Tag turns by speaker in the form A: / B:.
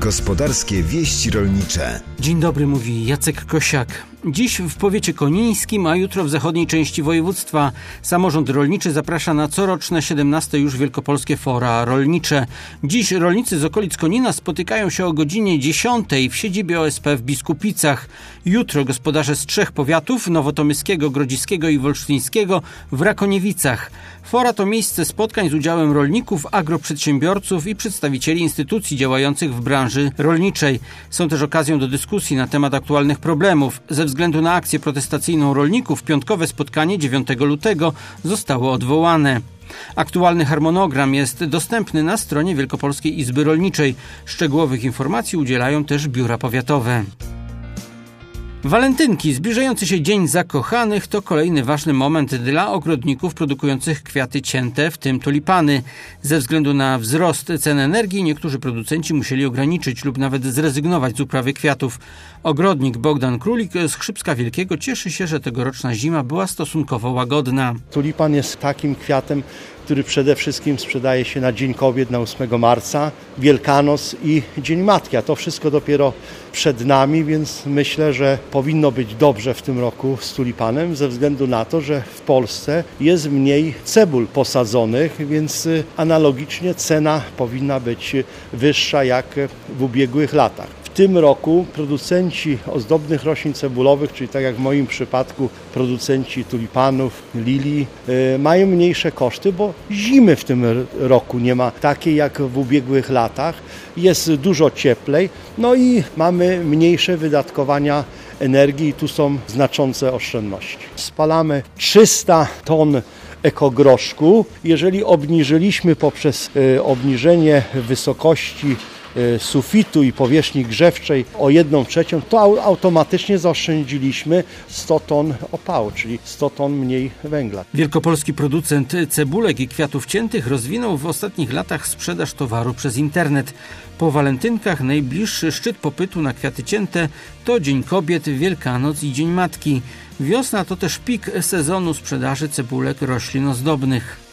A: Gospodarskie wieści rolnicze.
B: Dzień dobry, mówi Jacek Kosiak. Dziś w powiecie konińskim, a jutro w zachodniej części województwa samorząd rolniczy zaprasza na coroczne 17. już Wielkopolskie Fora Rolnicze. Dziś rolnicy z okolic Konina spotykają się o godzinie 10 w siedzibie OSP w Biskupicach. Jutro gospodarze z 3 powiatów, nowotomyskiego, grodziskiego i wolsztyńskiego, w Rakoniewicach. Fora to miejsce spotkań z udziałem rolników, agroprzedsiębiorców i przedstawicieli instytucji działających w branży rolniczej. Są też okazją do dyskusji na temat aktualnych problemów. Ze względu na akcję protestacyjną rolników piątkowe spotkanie 9 lutego zostało odwołane. Aktualny harmonogram jest dostępny na stronie Wielkopolskiej Izby Rolniczej. Szczegółowych informacji udzielają też biura powiatowe. Walentynki, zbliżający się Dzień Zakochanych, to kolejny ważny moment dla ogrodników produkujących kwiaty cięte, w tym tulipany. Ze względu na wzrost cen energii niektórzy producenci musieli ograniczyć lub nawet zrezygnować z uprawy kwiatów. Ogrodnik Bogdan Królik z Chrzybska Wielkiego cieszy się, że tegoroczna zima była stosunkowo łagodna.
C: Tulipan jest takim kwiatem, który przede wszystkim sprzedaje się na Dzień Kobiet, na 8 marca, Wielkanoc i Dzień Matki, a to wszystko dopiero przed nami, więc myślę, że powinno być dobrze w tym roku z tulipanem, ze względu na to, że w Polsce jest mniej cebul posadzonych, więc analogicznie cena powinna być wyższa jak w ubiegłych latach. W tym roku producenci ozdobnych roślin cebulowych, czyli tak jak w moim przypadku producenci tulipanów, lilii, mają mniejsze koszty, bo zimy w tym roku nie ma takiej jak w ubiegłych latach. Jest dużo cieplej, no i mamy mniejsze wydatkowania energii i tu są znaczące oszczędności. Spalamy 300 ton ekogroszku. Jeżeli obniżyliśmy poprzez obniżenie wysokości sufitu i powierzchni grzewczej o 1/3, to automatycznie zaoszczędziliśmy 100 ton opału, czyli 100 ton mniej węgla.
B: Wielkopolski producent cebulek i kwiatów ciętych rozwinął w ostatnich latach sprzedaż towaru przez internet. Po walentynkach najbliższy szczyt popytu na kwiaty cięte to Dzień Kobiet, Wielkanoc i Dzień Matki. Wiosna to też pik sezonu sprzedaży cebulek roślin ozdobnych.